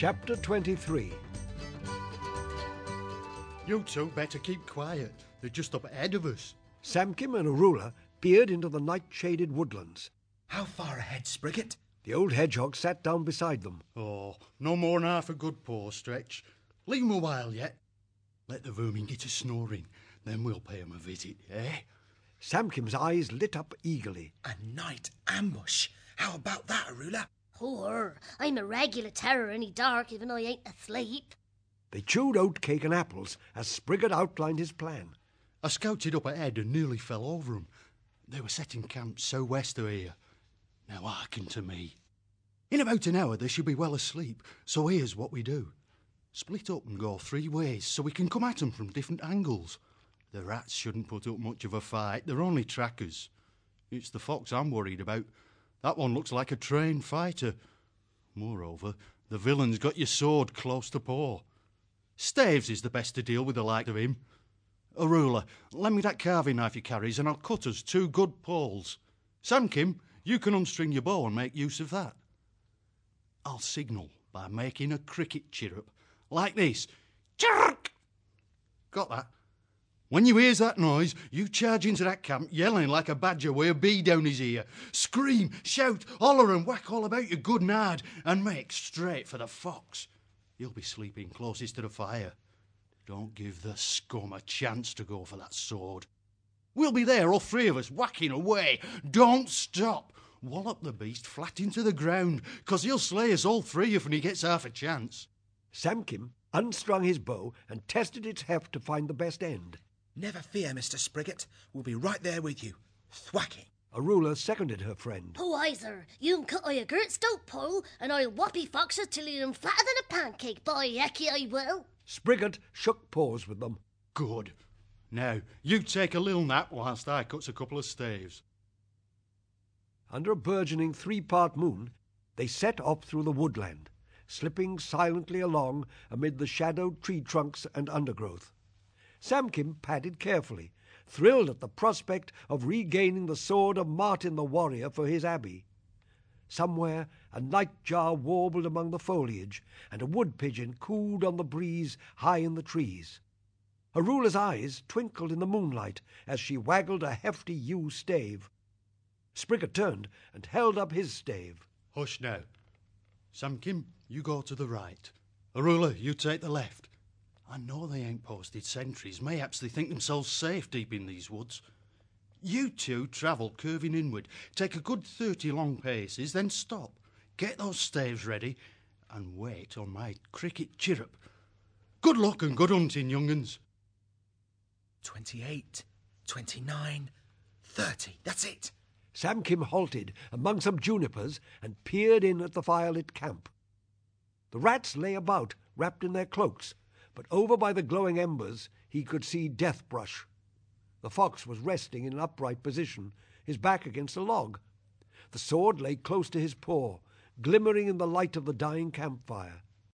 Chapter 23. You two better keep quiet. They're just up ahead of us. Samkim and Arula peered into the night-shaded woodlands. How far ahead, Spriggett? The old hedgehog sat down beside them. Oh, no more than half a good paw stretch. Leave 'em a while yet. Let the vermin get to snoring, then we'll pay 'em a visit, eh? Samkim's eyes lit up eagerly. A night ambush. How about that, Arula? Poor, I'm a regular terror in the dark even I ain't asleep. They chewed oatcake and apples as Spriggett outlined his plan. I scouted up ahead and nearly fell over 'em. They were setting camp so west of here. Now hearken to me. In about an hour they should be well asleep, so here's what we do. Split up and go 3 ways so we can come at 'em from different angles. The rats shouldn't put up much of a fight, they're only trackers. It's the fox I'm worried about. That one looks like a trained fighter. Moreover, the villain's got your sword close to paw. Staves is the best to deal with the like of him. Arula, lend me that carving knife he carries and I'll cut us 2 good poles. Samkim, you can unstring your bow and make use of that. I'll signal by making a cricket chirrup, like this. Chirrup! Got that? When you hears that noise, you charge into that camp yelling like a badger with a bee down his ear. Scream, shout, holler and whack all about you good and hard and make straight for the fox. He'll be sleeping closest to the fire. Don't give the scum a chance to go for that sword. We'll be there, all 3 of us, whacking away. Don't stop. Wallop the beast flat into the ground, 'cause he'll slay us all 3 if he gets half a chance. Samkim unstrung his bow and tested its heft to find the best end. Never fear, Mr. Spriggett. We'll be right there with you. Thwacking. Arula seconded her friend. Oh, aye, sir. You can cut a great stout pole, and I'll whoppy foxes till you're flatter than a pancake, by hecky I will. Spriggett shook paws with them. Good. Now, you take a little nap whilst I cuts a couple of staves. Under a burgeoning 3-part moon, they set off through the woodland, slipping silently along amid the shadowed tree trunks and undergrowth. Samkim padded carefully, thrilled at the prospect of regaining the sword of Martin the warrior for his abbey. Somewhere a nightjar warbled among the foliage, and a wood pigeon cooed on the breeze high in the trees. Arula's eyes twinkled in the moonlight as she waggled a hefty yew stave. Spriggett turned and held up his stave. Hush now. Samkim, you go to the right. Arula, you take the left. I know they ain't posted sentries. Mayhaps they think themselves safe deep in these woods. You 2 travel curving inward. Take a good 30 long paces, then stop. Get those staves ready and wait on my cricket chirrup. Good luck and good hunting, young'uns. 28, 29, 30. That's it. Samkim halted among some junipers and peered in at the firelit camp. The rats lay about, wrapped in their cloaks, but over by the glowing embers he could see Deathbrush. The fox was resting in an upright position, his back against a log. The sword lay close to his paw, glimmering in the light of the dying campfire.